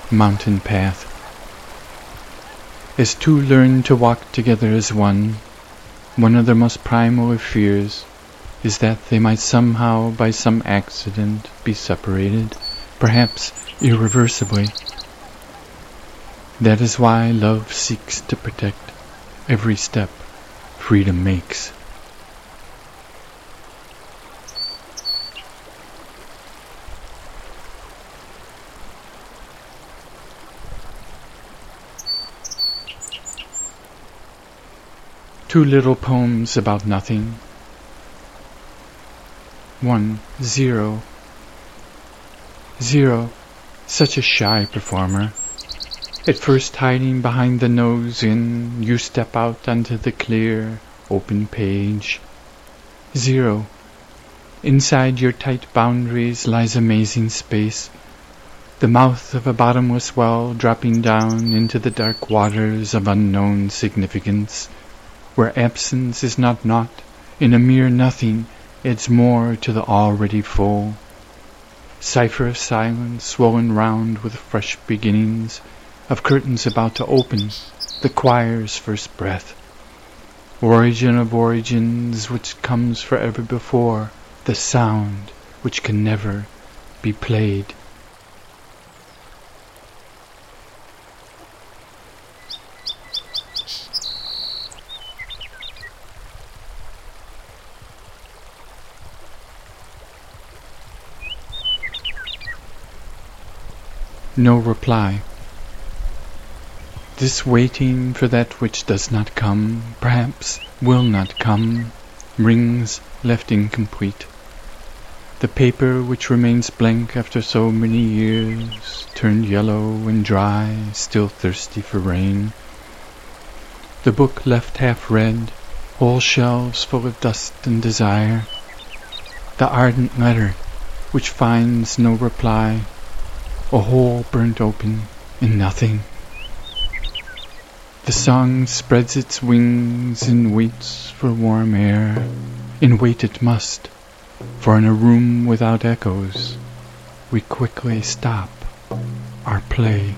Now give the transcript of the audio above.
mountain path. As two learn to walk together as one of their most primal of fears is that they might somehow, by some accident, be separated, perhaps irreversibly. That is why love seeks to protect every step freedom makes. Two little poems about nothing. 1. 0. 0. Such a shy performer. At first hiding behind the nose in, you step out onto the clear, open page. 0. Inside your tight boundaries lies amazing space. The mouth of a bottomless well dropping down into the dark waters of unknown significance, where absence is not naught, and a mere nothing adds more to the already full. Cipher of silence swollen round with fresh beginnings, of curtains about to open, the choir's first breath. Origin of origins which comes forever before, the sound which can never be played. No reply. This waiting for that which does not come, perhaps will not come, rings left incomplete. The paper which remains blank after so many years, turned yellow and dry, still thirsty for rain. The book left half read, whole shelves full of dust and desire. The ardent letter which finds no reply, a hole burnt open in nothing. The song spreads its wings and waits for warm air, and wait it must, for in a room without echoes, we quickly stop our play.